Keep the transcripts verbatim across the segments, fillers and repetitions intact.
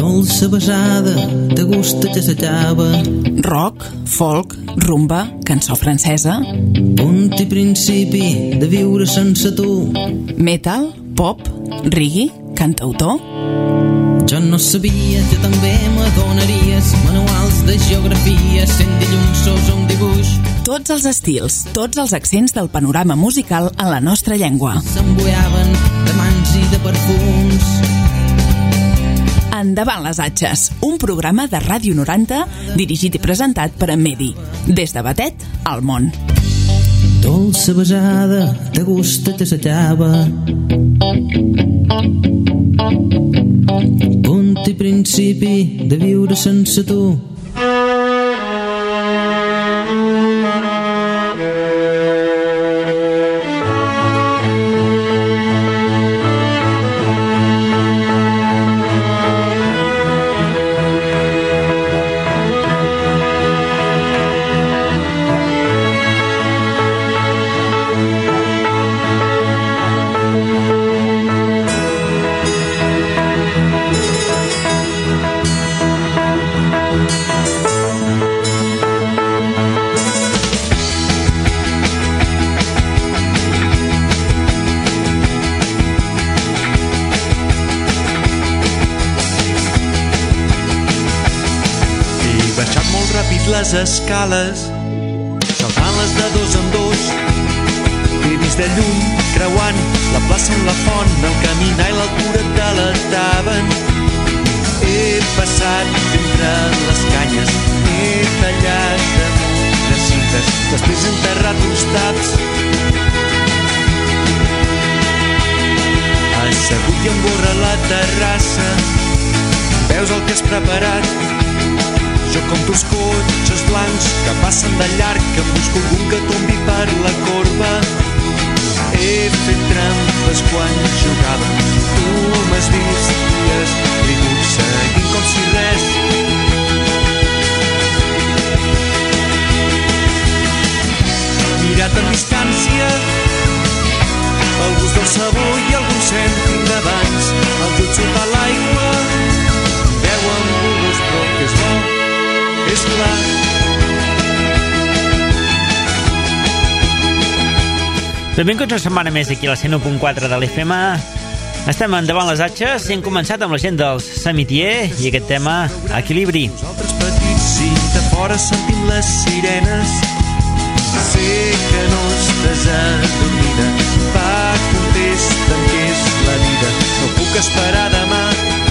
Dolça besada, de gust que s'acaba. Rock, folk, rumba, cançó francesa. Punt i principi de viure sense tu. Metal, pop, reggae, cantautor. Jo no sabia que també m'adonaries manuals de geografia, sent dilluns sos un dibuix. Tots els estils, tots els accents del panorama musical en la nostra llengua. S'embuiaven de mans i de perfums. Endavant les atxes, un programa de Ràdio noranta dirigit i presentat per en Medi. Des de Batet al món. Dolça besada, de gust que s'acaba. Punt i principi de viure sense tu. Les escales, saltant-les de dos en dos. He vist de llum creuant la plaça amb la font, el caminar i l'altura et delataven. He passat entre les canyes, he tallat damunt de cintes, després he enterrat uns taps. Assegut i amb gorra a la terrassa, veus el que has preparat. Jo compto els cotxes blancs que passen de llarg, que busco algun que tombi per la corba. He fet trampes quan jugava, tu m'has vist i has rigut seguint com si res. Mirat amb distància, el gust del sabor i algun cèntim d'abans, el llum sota l'aigua, veuen burros però que és bo. És clar. Benvinguts una setmana més aquí a la cent u punt quatre de l'F M. Estem endavant les atxes i hem començat amb la gent dels Samitier i aquest tema Equilibri. Nosaltres petits i de fora sentim les sirenes. Sé que no estàs adormida, va, contesta'm què és la vida, no puc esperar demà.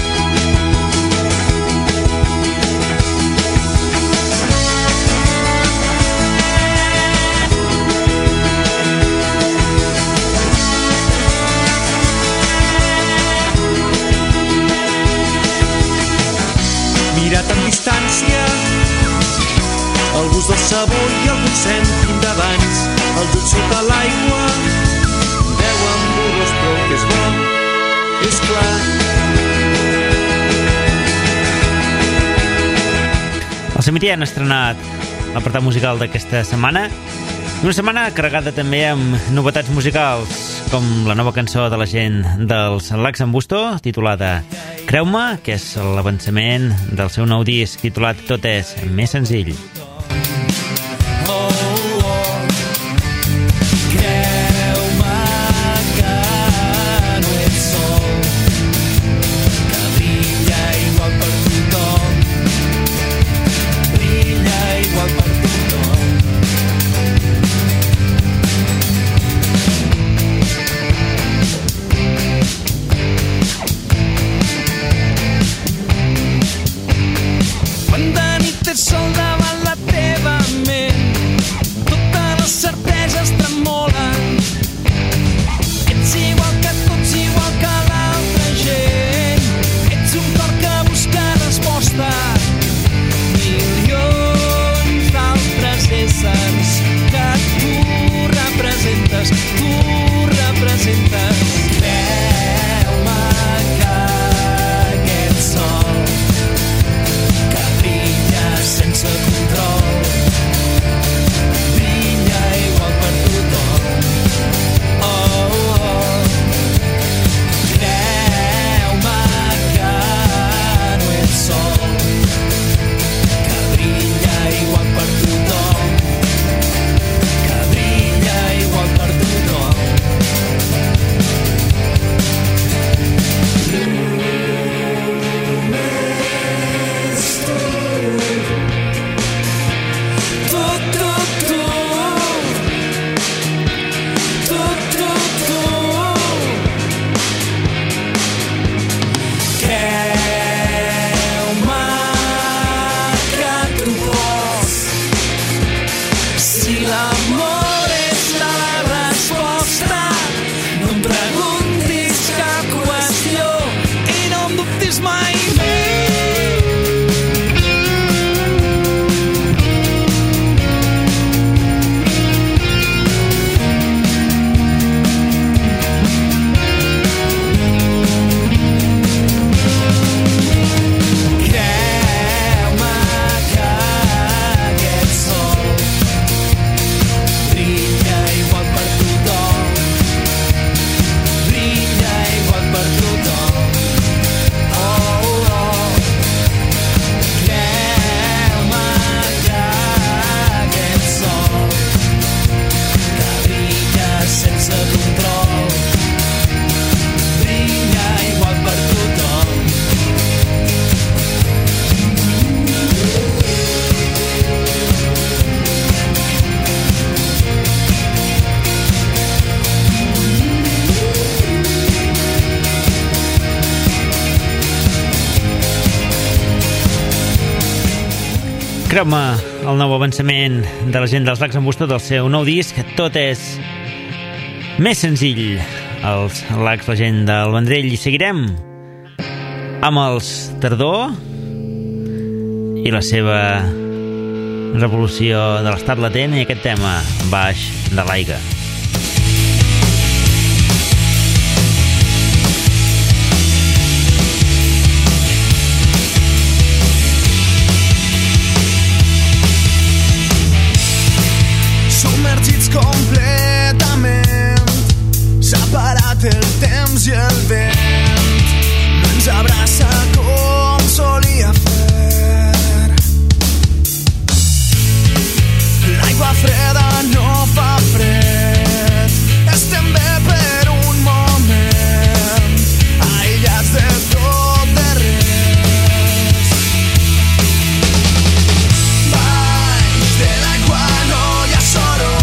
Amb distància, el gust del sabor i algun cèntim d'abans, els ulls sota l'aigua, veuen burros però que és bo, és clar. El Samitier han estrenat l'apartat musical d'aquesta setmana, una setmana carregada també amb novetats musicals, com la nova cançó de la gent dels Laxambusto, titulada Creu-me, que és l'avançament del seu nou disc titulat Tot és més senzill. Sol davant la Creu-me, el nou avançament de la gent dels Lacs en Bustó del seu nou disc, tot és més senzill. Els Lacs, la gent del Vendrell, i seguirem amb els Tardor i la seva revolució de l'estat latent i aquest tema, Baix de l'Aigua. Completament separat el temps i el vent no ens abraça com solia fer. L'aigua freda no fa fred, estem bé per un moment, aïllats de tot de res. Baix de l'aigua no hi ha soroll,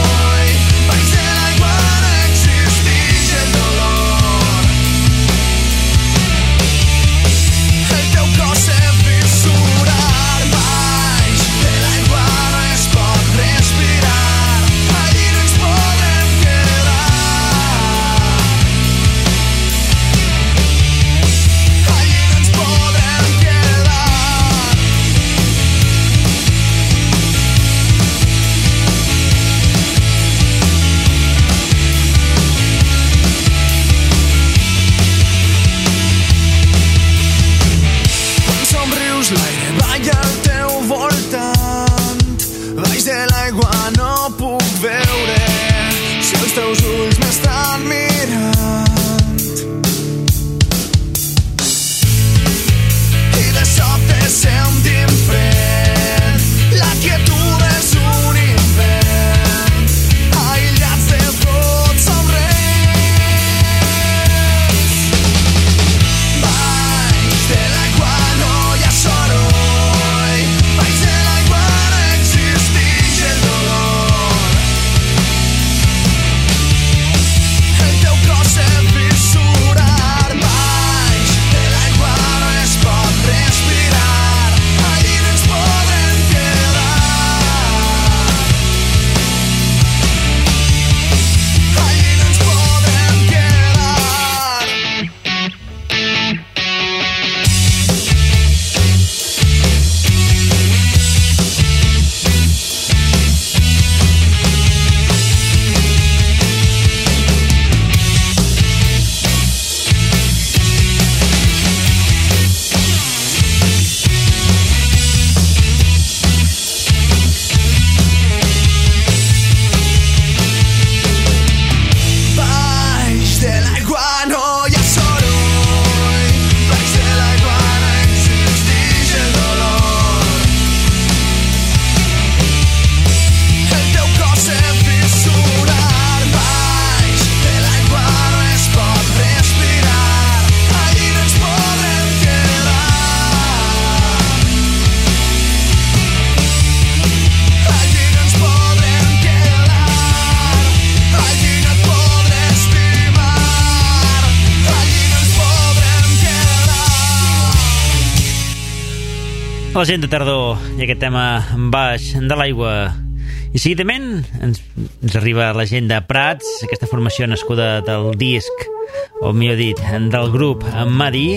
la gent de Tardor i aquest tema Baix de l'Aigua. I seguidament ens, ens arriba la gent de Prats, aquesta formació nascuda del disc, o millor dit, del grup Madí.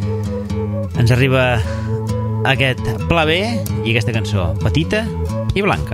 Ens arriba aquest Pla B i aquesta cançó, Petita i Blanca.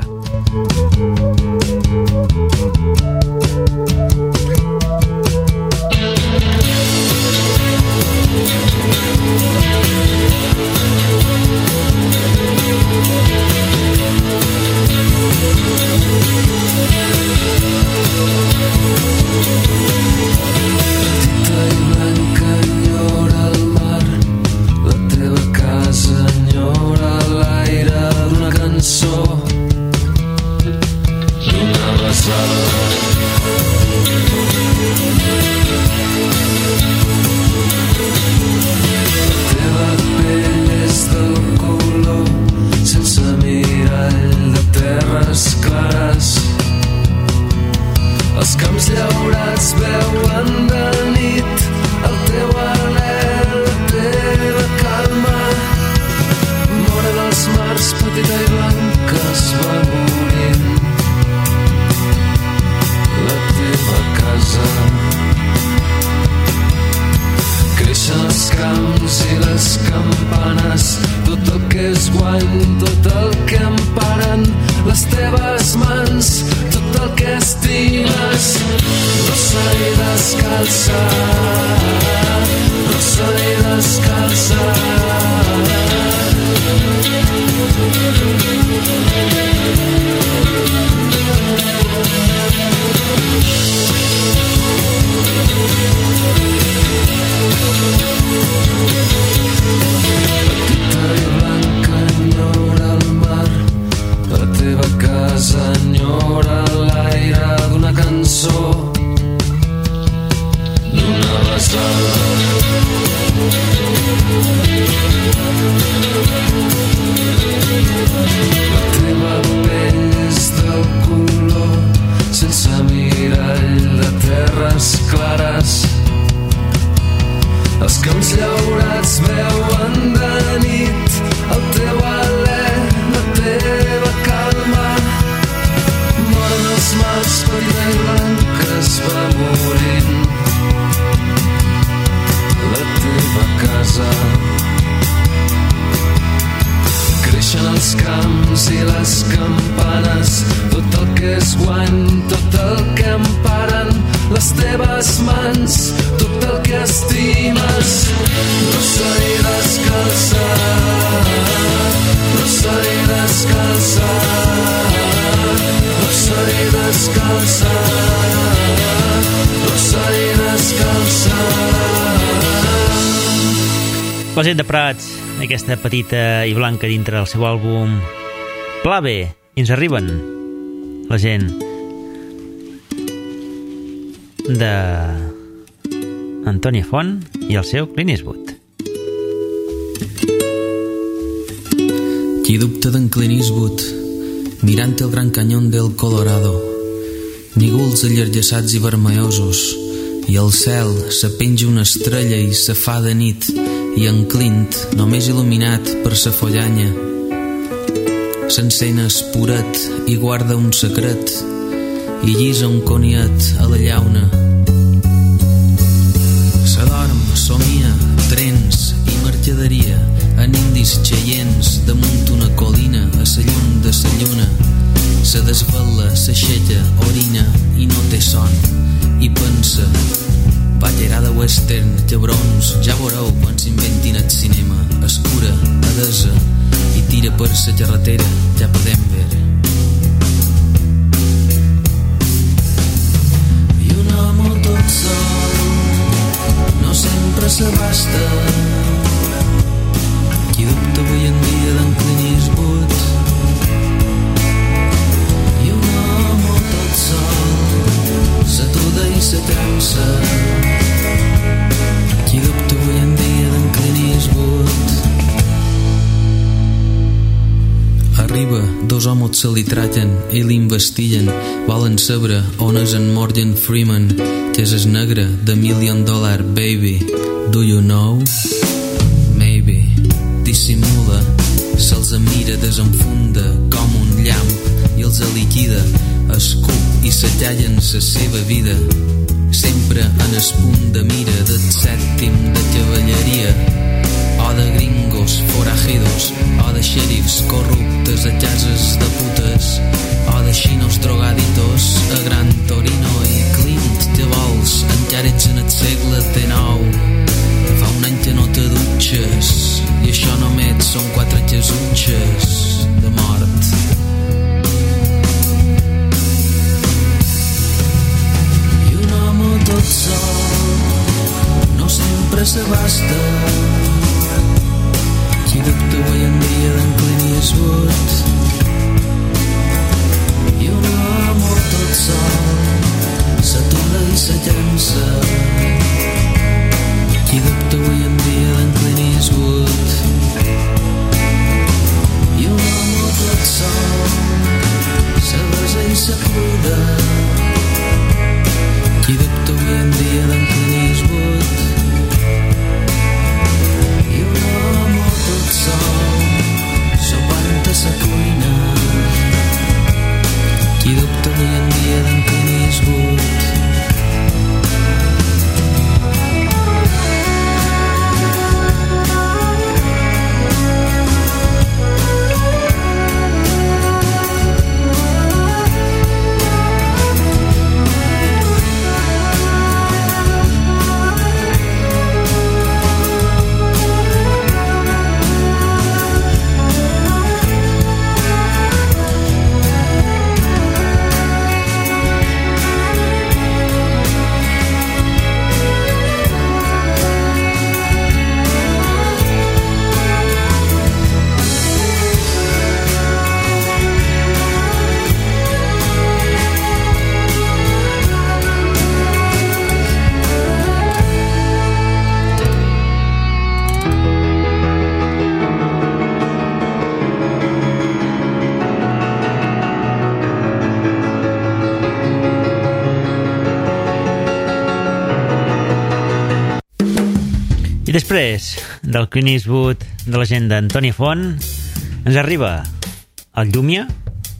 les campanes, tot el que és guany, tot el que emparen les teves mans, tot el que estimes. Rossa i descalça, rossa i descalça. Petita i blanca enyora el mar, la teva casa enyora l'aire d'una cançó, d'una besada. La teva pell és del color sense mirall de terres clares. Els camps llaurats veuen de nit el teu alè, la teva calma. Moren els mals, petita i blanca es va morint la teva casa. Creixen els camps i les campanes, tot el que és guany, tot el que emparen les teves mans, tot el que estimes. Rossa i descalça, rossa i descalça, rossa i descalça, rossa i descalça. La gent de Prats, aquesta petita i blanca dintre del seu àlbum Pla B, i ens arriben la gent de Antònia Font i el seu Clint Eastwood. Qui dubta d'en Clint Eastwood mirant el gran canyón del Colorado, nígols allargassats i vermellosos, i al cel se penja una estrella i se fa de nit, i en Clint, només il·luminat per sa follanya, s'encén espuret i guarda un secret i llisa un coniat a la llauna. S'adorm, somia, trens i mercaderia en indis xeients damunt una colina a sa llum de sa lluna. Se desvela, s'aixeca, orina i no té son i pensa: ballerada western, cabrons, ja veureu quan s'inventin el cinema. Escura, adesa, i tira per sa carretera cap a Denver. I un home tot sol no sempre s'abasta. Qui dubta avui en dia d'en Clint Eastwood? I un home tot sol s'atuda i s'atansa. Qui dubta avui en dia d'en Clint Eastwood? Arriba, dos homes se li traten i l'investiguen. Volen saber on és en Morgan Freeman, que és el negre de Million Dollar Baby. Do you know? Maybe. Dissimula, se'ls mira, desenfunda com un llamp i els liquida, escup i s'allallen la seva vida. Sempre en el punt de mira del sèptim de cavalleria, o de gringos forajidos, o de xèrifs corruptes a cases de putes, o de xinos drogaditos a Gran Torino. I Clint, què vols? Encara ets en el segle dinou. Fa un any que no te dutxes i això només són quatre casutxes de mort. Tot sol no sempre s'abasta. Qui dubta avui en dia d'en Clint Eastwood? I un amor tot sol s'atura i s'allança. Qui dubta avui en dia d'en Clint Eastwood? I un amor tot sol s'abasa i s'acuda. Qui dubta avui en dia d'en Clint Eastwood? I un home tot sol sopant a sa cuina. Qui dubta avui en dia d'en Clint Eastwood? després del Clint Eastwood, de la gent d'Antònia Font, ens arriba el Llúmia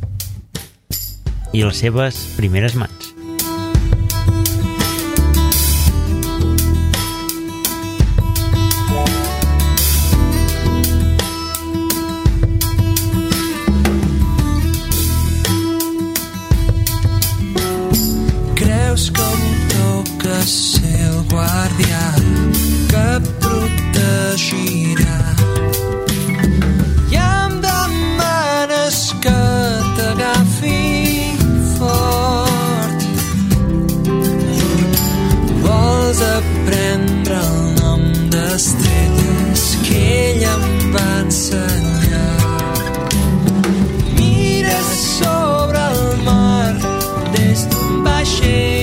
i les seves primeres mans. Creus que em toca ser el guardià que protegirà i em demanes que t'agafi fort. Vols aprendre el nom d'estrelles que ella em va ensenyar. Mires sobre el mar des d'un vaixell.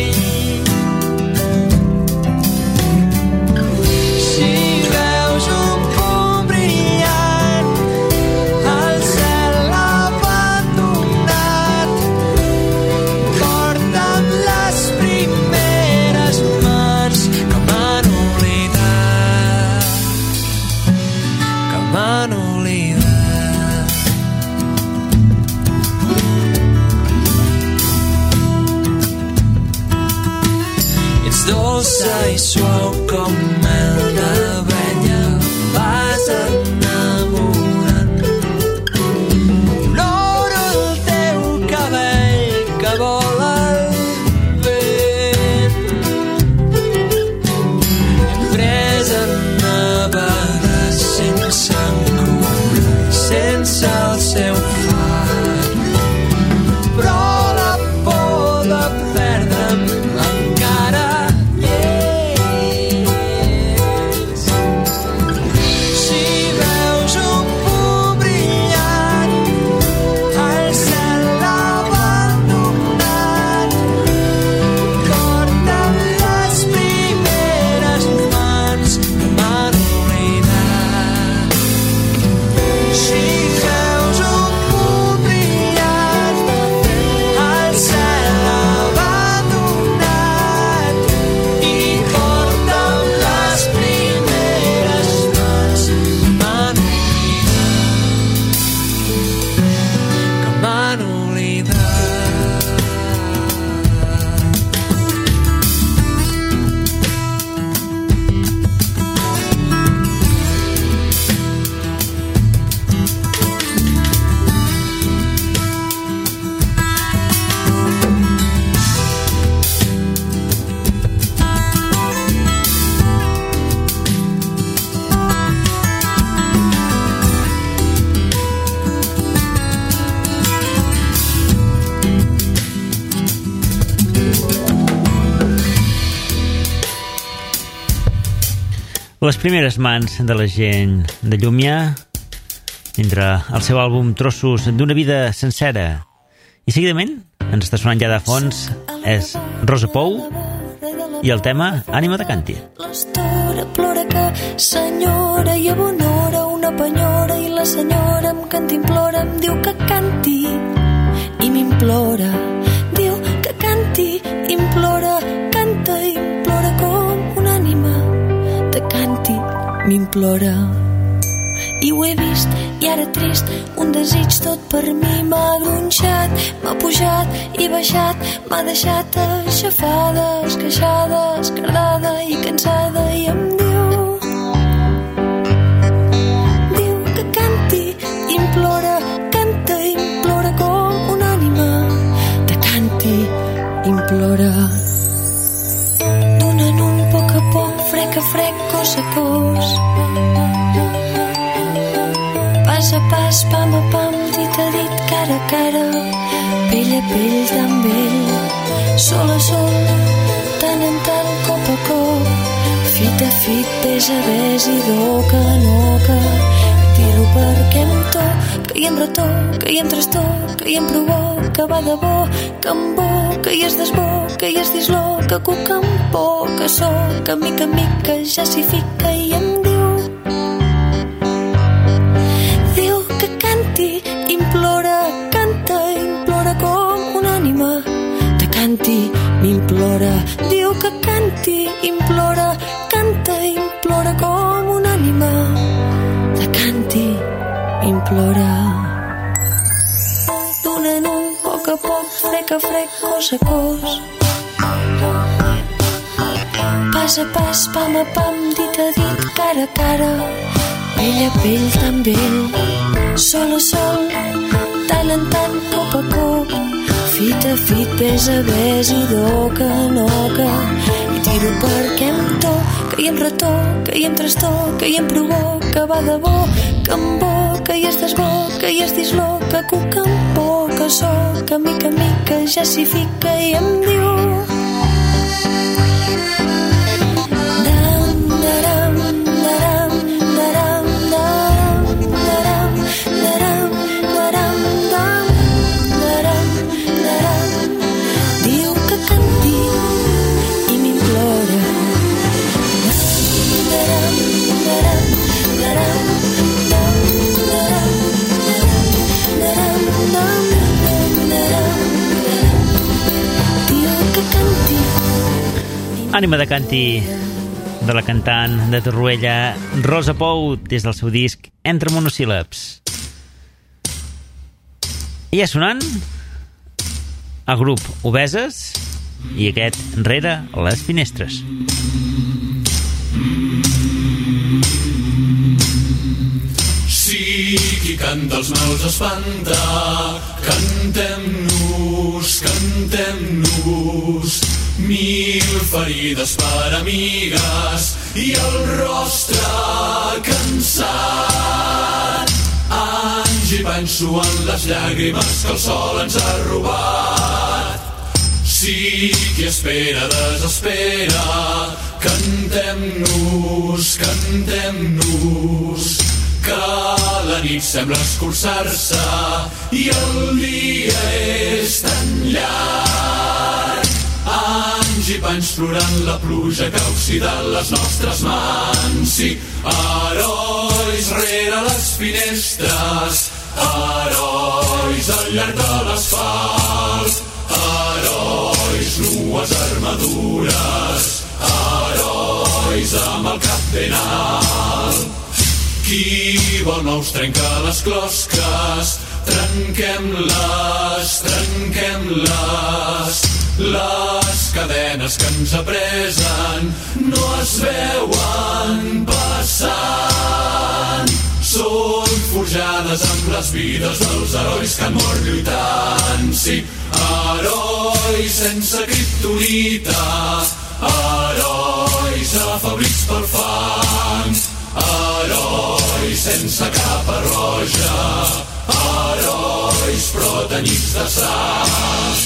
Dolça i suau com mel d'abella, vas enamorant. Olor el teu cabell que vola el vent. Hem pres a navegar sense encura, sense el seu far, però la por de perdre'm encara les primeres mans de la gent de Llúmia dintre el seu àlbum Trossos d'una vida sencera. I seguidament ens està sonant ja de fons és Rosa Pou i el tema Ànima de Canti. L'estora plora que senyora i abonora una penyora i la senyora em canta implora, em diu que canti i m'implora, diu que canti, implora, canta i implora com una ànima de canti m'implora. I ho he vist, i ara trist, un desig tot per mi m'ha gronxat, m'ha pujat i baixat, m'ha deixat aixafada, esqueixada, escardada i cansada i em diu, diu que canti, implora, canta i implora com una ànima de canti, implora. Donant un poc a poc, frec a frec, cos a cos, pas a pas, pam a pam, dit a dit, cara a cara, pell a pell d'amb ell, sol a sol, tant en tant, cop a cop, fit a fit, bes a bes i d'oca en oca, tiro perquè em to, que hi en retó, que hi en trastó, que hi en provó, que va de bo, que em bo, que hi es desbo, que hi es disló, que cuca em por, que so, que mica en mica ja s'hi fica i em diu, implora, canta, implora com una ànima de canti, m'implora, diu que canti, implora, canta, implora com plora. D'un en un, poc a poc, frec a frec, cos a cos. Pas a pas, pam a pam, dit a dit, cara a cara. Pell a pell, tan vell, sol a sol, tant en tant, cop a cop. Fit a fit, bes a bes i d'oca en oca. I tiro perquè em toca i em retoca i em trastoca i em provoca. Va de bo, que em boca i es desboca i es disloca. Cuca en boca, soca, mica mica, ja s'hi fica i em diu dam, daram, daram, daram, daram, daram, daram, daram, dam, daram, daram. Diu que canti i m'implora. Daram, daram, daram, dam, daram, daram, dam, daram, daram. Diu que canti. Ànima de canti de la cantant de Torroella Rosa Pou des del seu disc Entre monosíl·labs. I ja sonant el grup Obeses i aquest Rere les finestres. Sí, qui canta els mals espanta. Cantem-nos, cantem-nos. Mil ferides per amigues i el rostre cansat. Anys i panys suant les llàgrimes que el sol ens ha robat. Sí, qui espera desespera. Cantem-nos, cantem-nos, que la nit sembla escurçar-se i el dia és tan llarg. Anys i panys plorant la pluja que ha oxidat les nostres mans. Sí, herois rere les finestres, herois al llarg de l'asfalt, herois nues armadures, herois amb el cap ben alt. Qui vol nous trenca les closques, trenquem-les, trenquem-les. Les cadenes que ens apresen no es veuen passant. Són forjades amb les vides dels herois que han mort lluitant. Sí, herois sense kriptonita, herois afablits pel fang, herois sense capa roja, herois però tenyits de sang.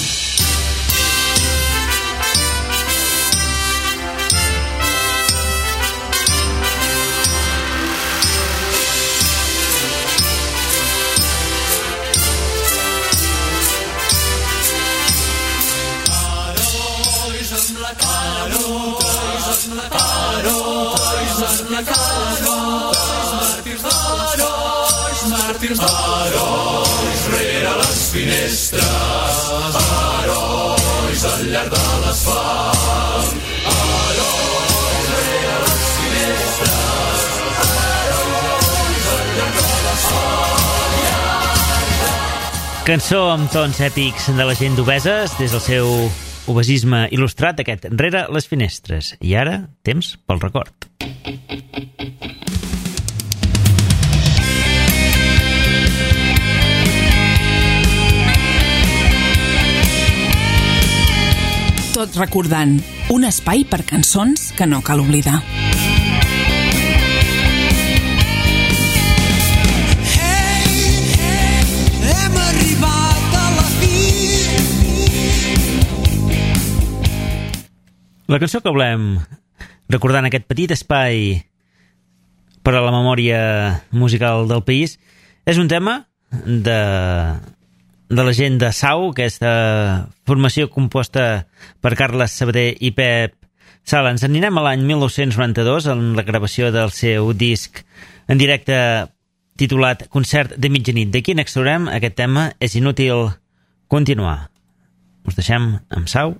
Màrtirs, herois rere les finestres, herois al llarg de l'asfalt, herois rere les finestres, herois al llarg de l'asfalt. Cançó amb tons èpics de la gent d'Obeses des del seu obesisme il·lustrat, aquest Rere les finestres. I ara, temps pel record. Tot recordant, un espai per cançons que no cal oblidar. La cançó que volem recordar en aquest petit espai per a la memòria musical del país és un tema de, de la gent de Sau, aquesta formació composta per Carles Sabater i Pep Sala. Ens anirem a l'any mil nou-cents noranta-dos en la gravació del seu disc en directe titulat Concert de mitjanit. D'aquí n'extraurem aquest tema És inútil continuar. Us deixem amb Sau.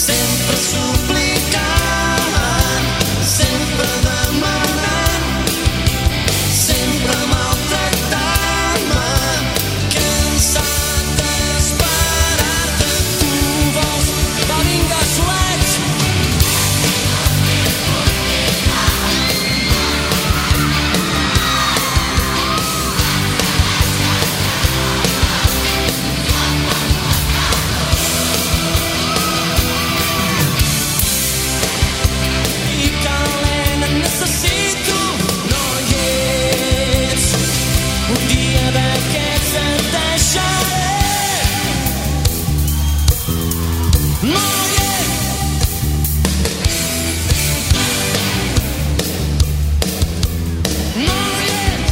sempre suplicant, sempre demanant, sempre maltractant-me, cansat d'esperar-te. Tu vols va vinga solets. I calent et necessito, no hi ets. Un dia d'aquests et deixaré. No hi ets. No hi ets.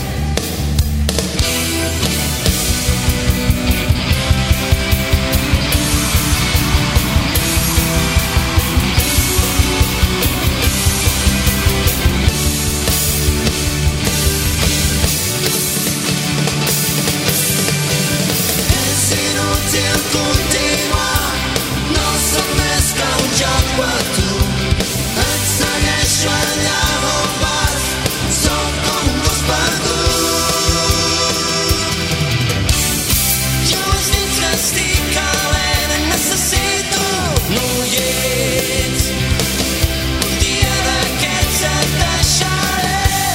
És inútil continuar, no sóc més que un joc per tu. Et segueixo allà on vas, sóc com un gos perdut. Jo has dit que estic calent, et necessito, no hi ets. Un dia d'aquests et deixaré.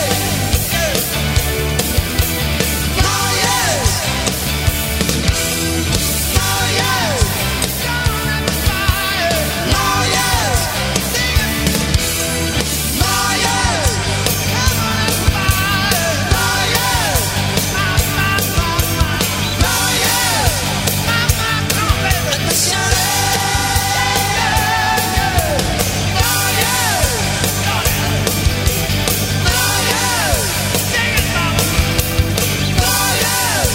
No hi ets. No hi ets. No hi ets. No hi ets. No hi ets. No hi ets. Et deixaré. No hi ets. No hi ets. No hi ets.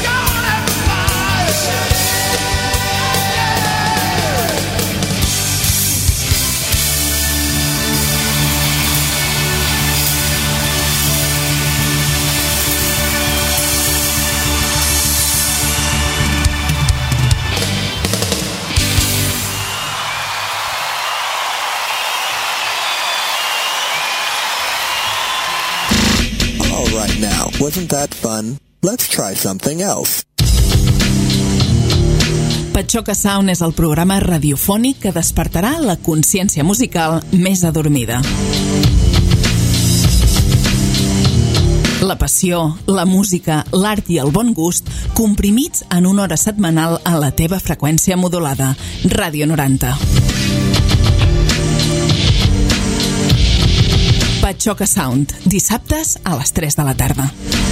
All right now, wasn't that fun? Let's try something else. Patxoca Sound és el programa radiofònic que despertarà la consciència musical més adormida. La passió, la música, l'art i el bon gust comprimits en una hora setmanal a la teva freqüència modulada. Ràdio noranta. Patxoca Sound, dissabtes a les tres de la tarda.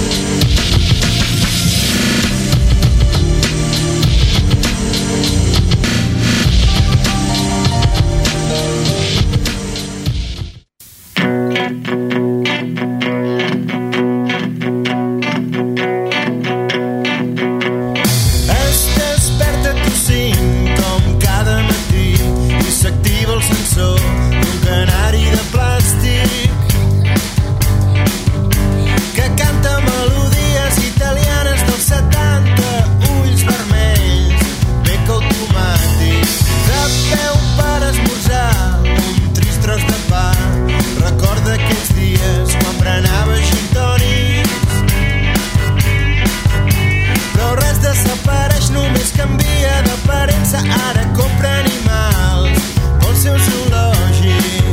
Es desperta tu cinc com cada matí i s'activa el sensor d'un canari de plàstic que canta melodies italianes dels setanta, ulls vermells, bec automàtic, de peu per esmorzar, un trist tros de pa. Recorda aquells dies quan prenava gin tònics, però res desapareix, només canvia d'aparença. Ara compra animals pels seus zoològics.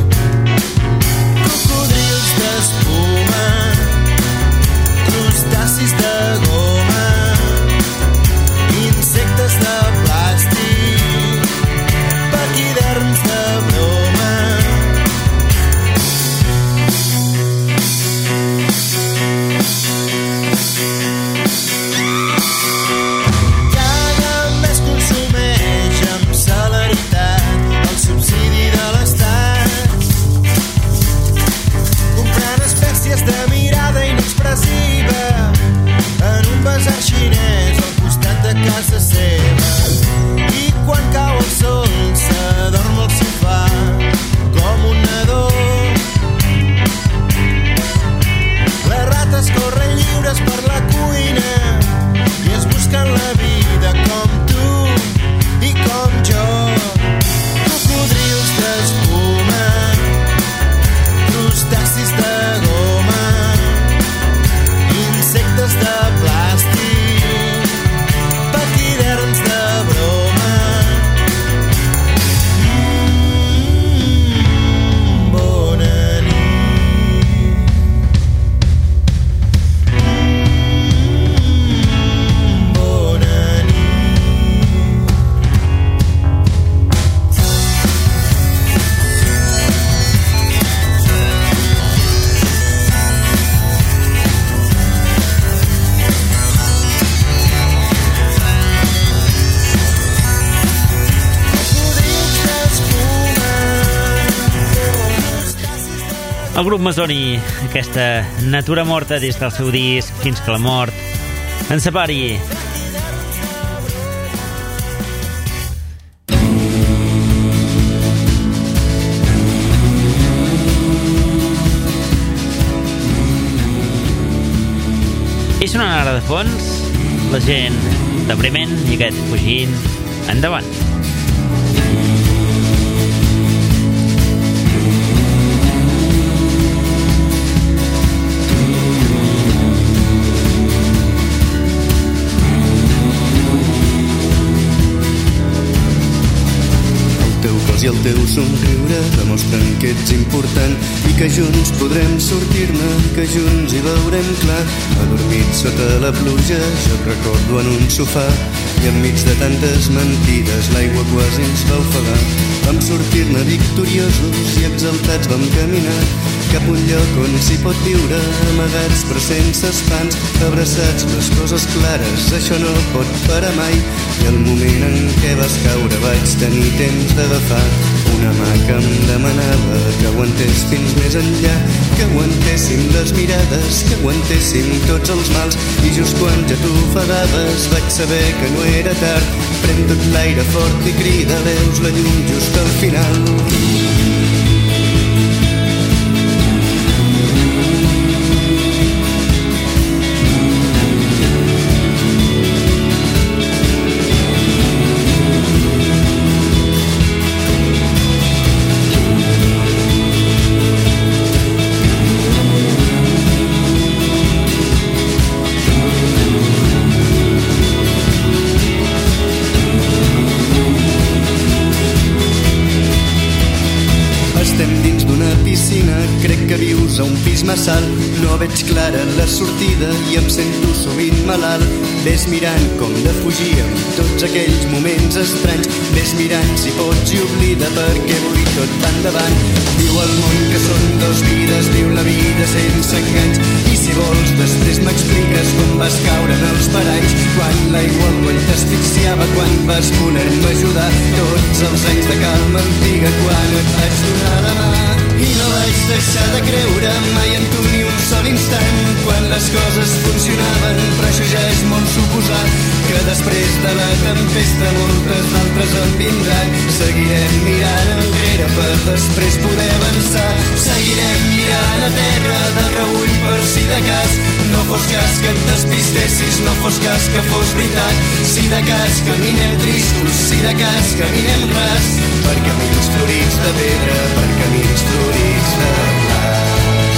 El grup Masoni, aquesta natura morta des del seu disc Fins que la mort ens separi. I sonant ara de fons la gent de Bremen i aquest Fugint endavant. I el teu somriure demostren que ets important i que junts podrem sortir-ne, que junts hi veurem clar. Adormit sota la pluja, jo et recordo en un sofà i enmig de tantes mentides l'aigua quasi ens va ofegar. Vam sortir-ne victoriosos i exaltats vam caminar cap a un lloc on s'hi pot viure, amagats però sense espants, abraçats les coses clares, això no pot parar mai. I el moment en què vas caure vaig tenir temps d'agafar una mà que em demanava que aguantés fins més enllà, que aguantéssim les mirades, que aguantéssim tots els mals. I just quan ja t'ofegaves vaig saber que no era tard. Pren tot l'aire fort i crida, veus la llum just al final. A un pis massa alt, no veig clara la sortida i em sento sovint malalt. Ves mirant com defugíem tots aquells moments estranys, ves mirant si pots i oblida perquè vull tot endavant. Viu el món que són dos vides, viu la vida sense enganys, i si vols després m'expliques com vas caure en els paranys, quan l'aigua al coll t'asfixiava, quan vas voler-me ajudar, tots els anys de calma antiga, quan et vaig donar la mà. I no vaig deixar de creure mai en tu ni un sol instant, quan les coses funcionaven, però això ja és molt suposat, que després de la tempesta moltes d'altres en vindran. Seguirem mirant enrere per després poder avançar, seguirem mirant a terra de reüll per si de cas no fos cas que et despistessis, no fos cas que fos veritat. Si de cas caminem tristos, si de cas caminem ras, per camins florits de pedra, per camins florits de glaç.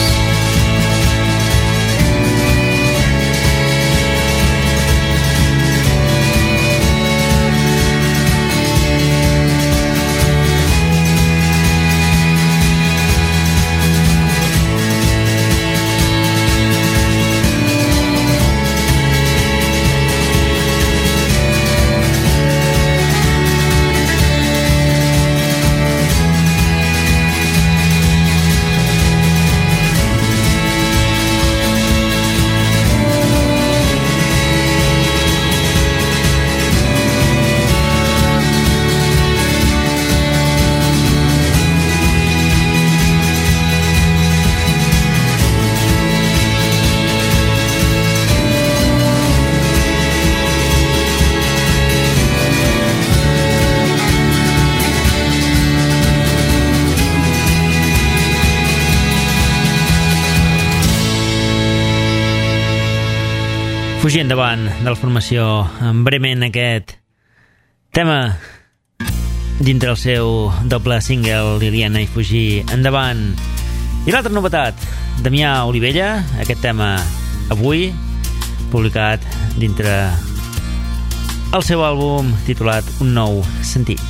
Fugir endavant de la formació en Bremen, aquest tema dintre el seu doble single Liliana i Fugir endavant. I l'altra novetat, Damià Olivella, aquest tema Avui, publicat dintre el seu àlbum titulat Un nou sentit.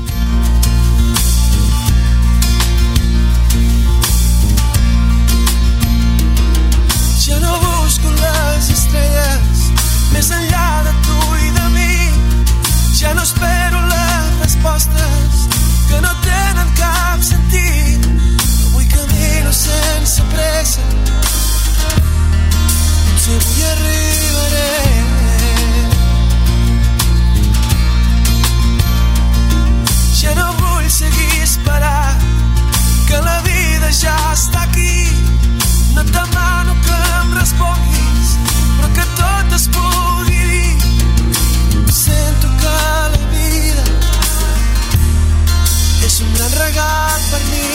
Ja no busco les estrelles més enllà de tu i de mi, ja no espero les respostes que no tenen cap sentit. Avui camino sense pressa, potser avui arribaré. regal per mi.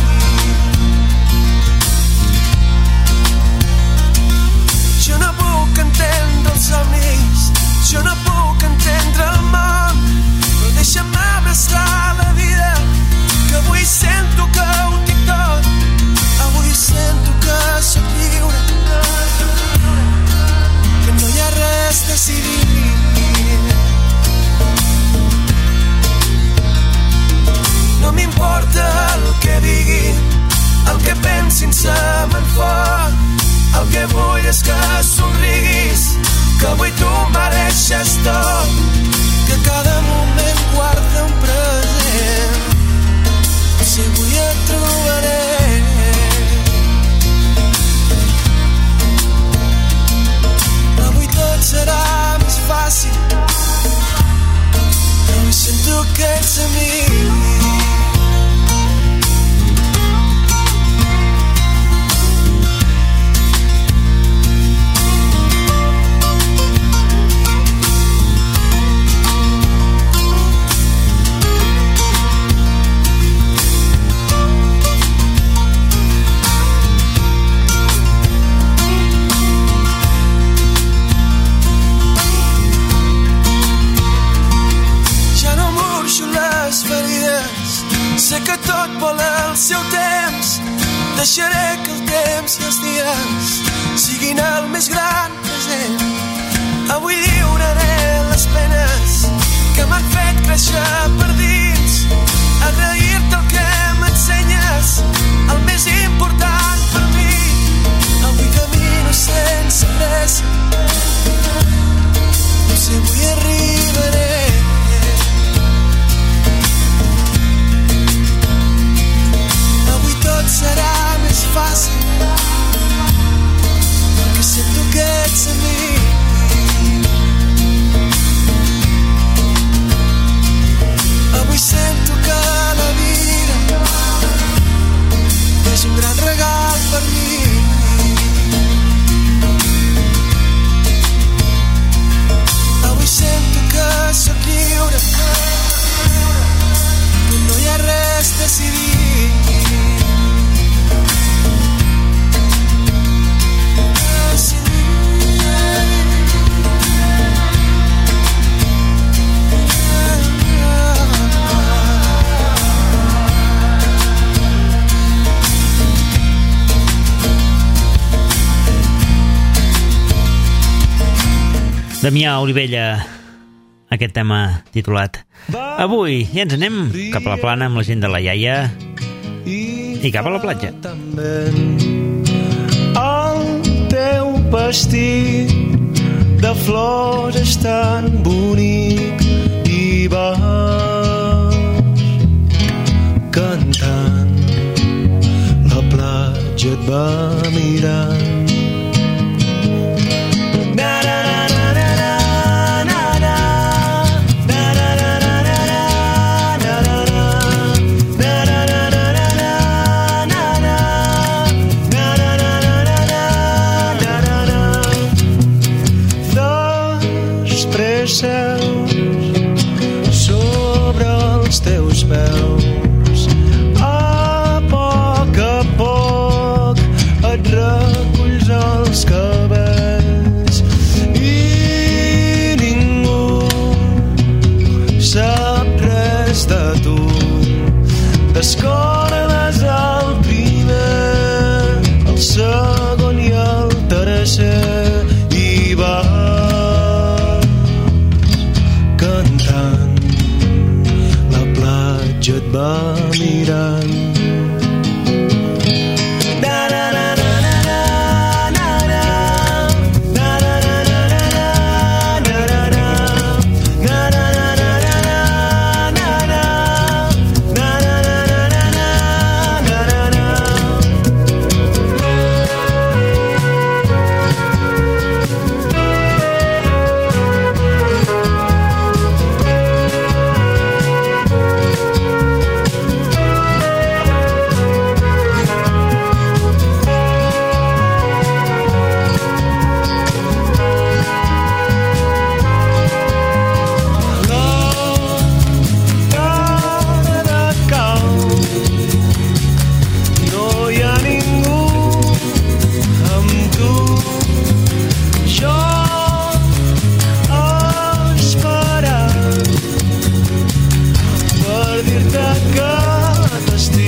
Jo no puc entendre els somnis, jo no puc entendre el món, però deixa'm abraçar la vida, que avui sento que ho tinc tot, avui sento que soc lliure, que no hi ha res decidit. No m'importa el que diguin, el que pensin se me'n fot. El que vull és que somriguis, que avui tu mereixes tot, que cada moment guarda un present, si avui et trobaré. Avui tot serà més fàcil, avui sento que ets a mi. Sé que tot vol el seu temps, deixaré que el temps i els dies siguin el més gran present. Avui lliuraré les penes que m'han fet créixer per dins, agrair-te el que m'ensenyes, el més important per mi. Avui camino sense pressa, no sé, avui arribaré. Tot serà més fàcil, perquè sento que ets a mi. Avui sento que la vida és un gran regal per mi. Avui sento que soc lliure, que no hi ha res decidit. Damià Olivella, aquest tema titulat Avui, i ens anem cap a la plana amb la gent de la iaia i cap a la platja. El teu vestit de flors és tan bonic i vas cantant, la platja et va mirant. Sobre els teus peus, a poc a poc et reculls els cabells i ningú sap res de tu. Descordes el primer, el segon i el tercer i vas et va mirant.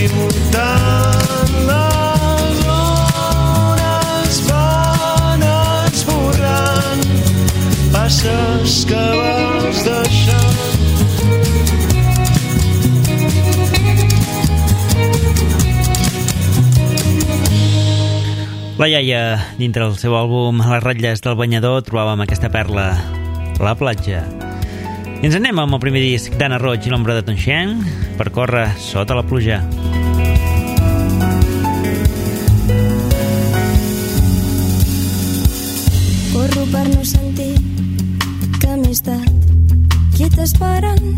pivotant, les ones van esborrant passes que vas deixant. La iaia, dintre el seu àlbum Les ratlles del banyador, trobàvem aquesta perla, La platja. I ens anem amb el primer disc d'Anna Roig i l'ombra de Tonxiang per córrer sota la pluja. Corro per no sentir que m'he estat quieta esperant.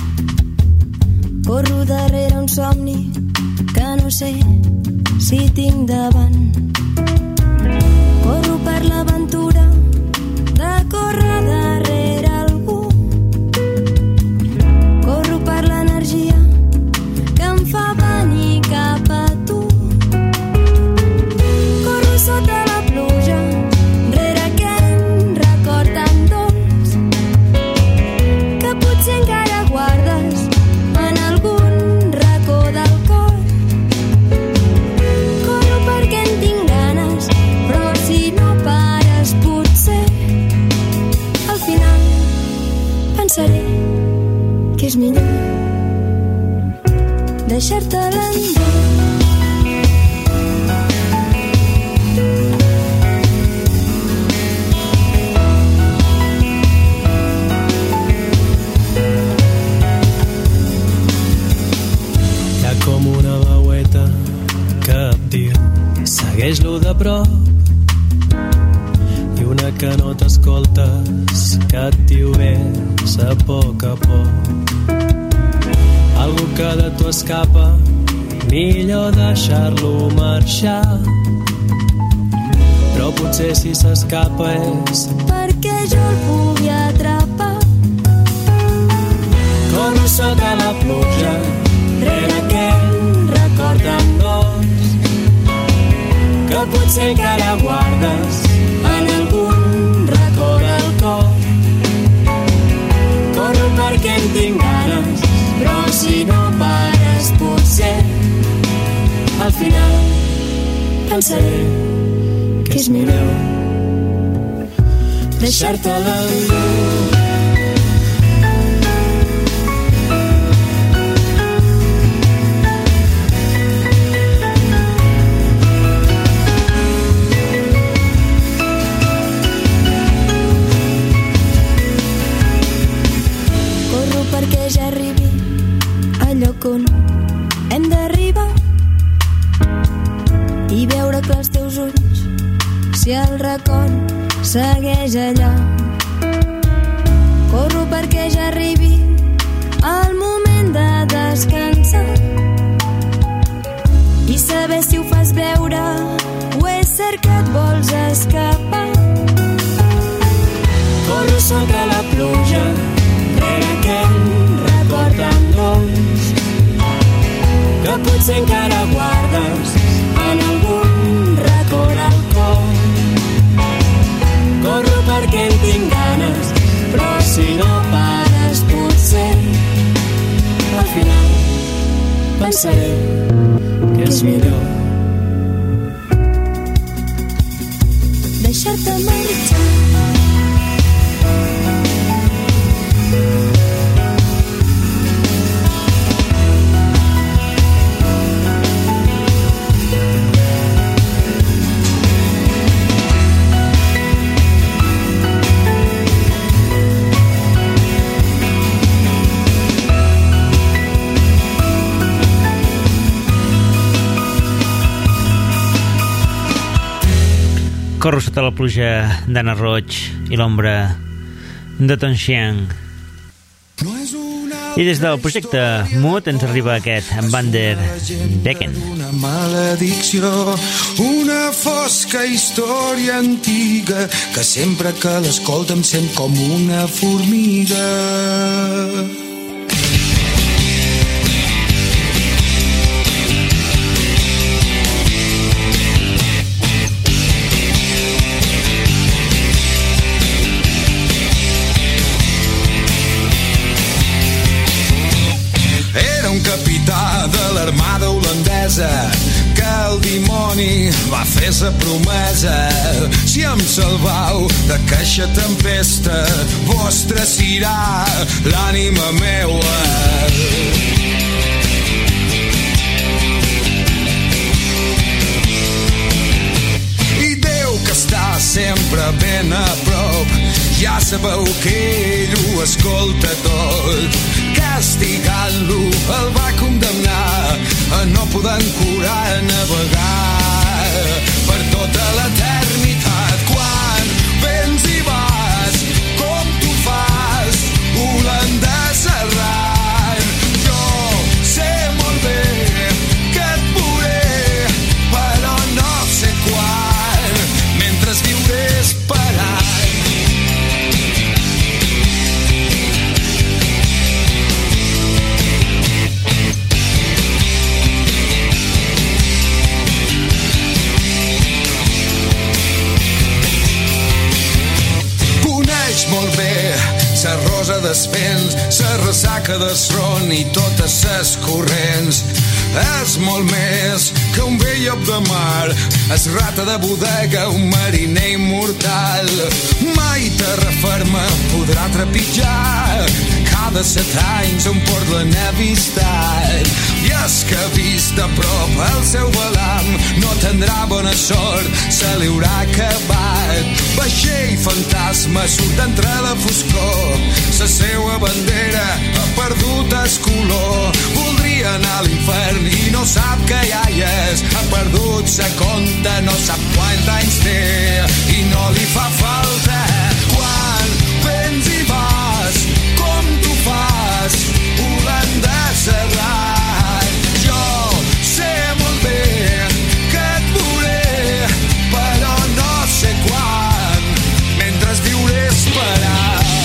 Corro darrere un somni que no sé si tinc davant. Corro per l'aventura de córrer darrere algú. Corro per l'energia que em fa venir cap a tu. Corro sota la pluja rere aquell record tan dolç que potser encara guardes en algun racó del cor. Corro perquè en tinc ganes, però si no pares potser al final pensaré que és millor deixar-te l'endur. Hi ha com una veueta que et diu segueix-lo de prop, i una que no t'escoltes que et diu ves a poc a poc. Algú que de tu escapa, millor deixar-lo marxar. Però potser si s'escapa és perquè jo el pugui atrapar. corro sota la pluja rere aquell record tan dolç que potser encara guardes en algun racó del cor. Corro perquè en tinc ganes, però si no pares potser al final pensaré que és millor deixar-te l'endur. Perquè ja arribi al lloc on hem d'arribar i veure que els teus ulls, si el record segueix allà. Corro perquè ja arribi el moment de descansar i saber si ho fas veure o és cert que et vols escapar. Corro sota la pluja rere aquell record tan dolç que potser encara guardes en algun racó del cor. Corro perquè en tinc ganes, però si no pares potser al final pensaré que és millor deixar-te marxar. Corro sota la pluja d'Anna Roig i l'ombra de Tonxiang. I des del projecte Mood ens arriba aquest Van der Decken. Una maledicció, una fosca història antiga que sempre que l'escolta em sent com una formiga. Era un capità de l'armada holandesa que el dimoni va fer sa promesa. Si em salvau d'aquesta tempesta, vostra serà l'ànima meua. I Déu que està sempre ben a prop, ja sabeu que ell ho escolta tot. Castigant-lo el va condemnar a no poder curar a navegar per tota l'eternitat. Quan vens i vas com tu fas, holandès errant, jo sé molt bé que et veuré, però no sé quan, mentre viuré esperant. Molt bé, sa rosa d'espens, sa ressaca d'esron i totes ses corrents. És molt més que un vell llop de mar, és rata de bodega, un mariner immortal. Mai terra ferma podrà trepitjar, cada set anys un port l'han avistat. I és que vist a prop el seu balam no tindrà bona sort, se li haurà acabat. Vaixell fantasma surt d'entre la foscor, sa seua bandera ha perdut el color. Voldria anar a l'infern i no sap que ja hi és, ha perdut sa compta, no sap quants anys té i no li fa falta. Quan vens i vas com tu fas, holandès errant, jo sé molt bé que et veuré, però no sé quan, mentre viuré esperant.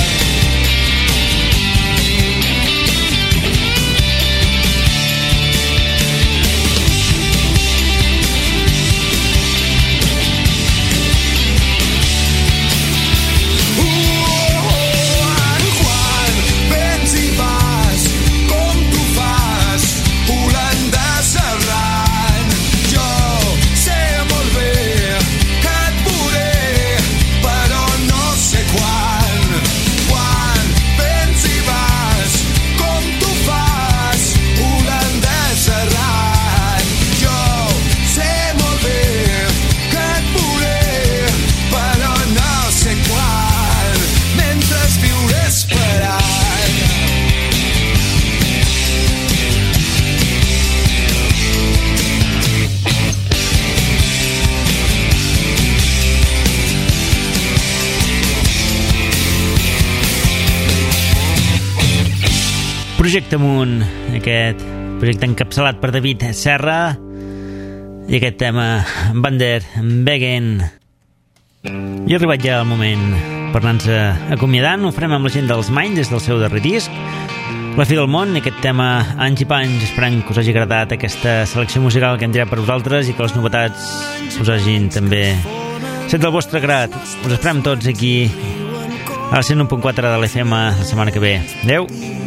Projecte Amunt, aquest projecte encapçalat per David Serra i aquest tema Vander Wegen. I ha arribat ja el moment per anar-nos acomiadant. Ho farem amb la gent dels Mind des del seu darrer disc, La fi del món, aquest tema Anys i Panys. Esperem que us hagi agradat aquesta selecció musical que hem tirat per vosaltres i que les novetats us hagin també set del vostre grat. Us esperem tots aquí a la cent u punt quatre de l'F M la setmana que ve. Adéu!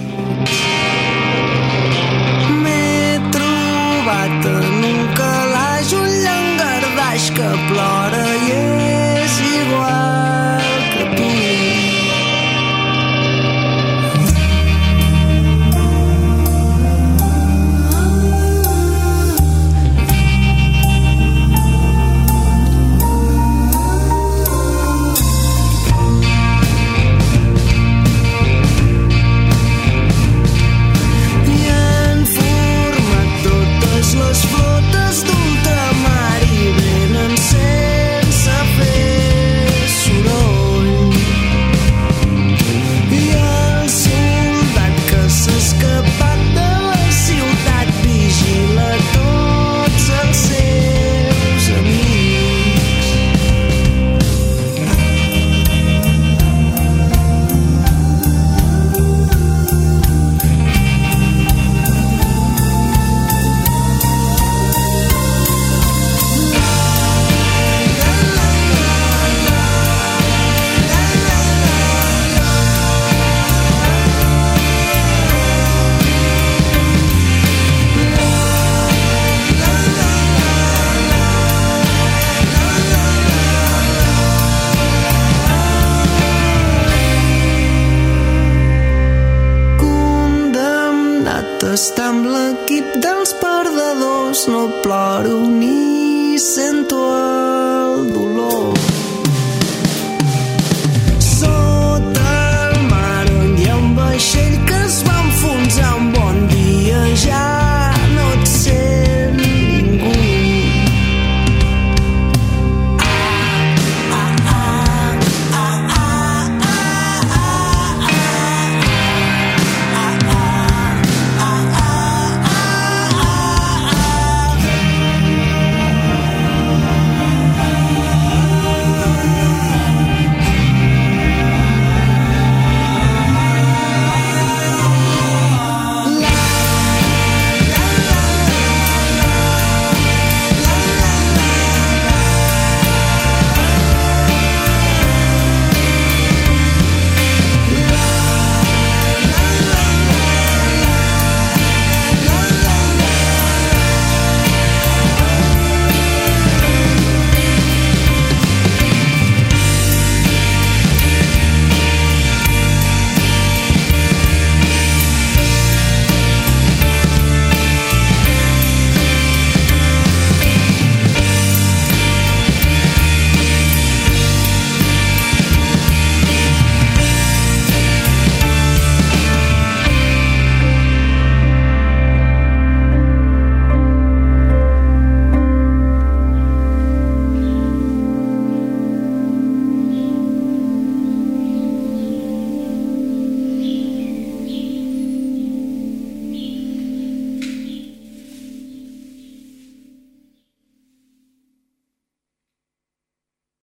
M'he trobat en un calaix un llangardaix que plora i és igual que tu. no ploro ni sento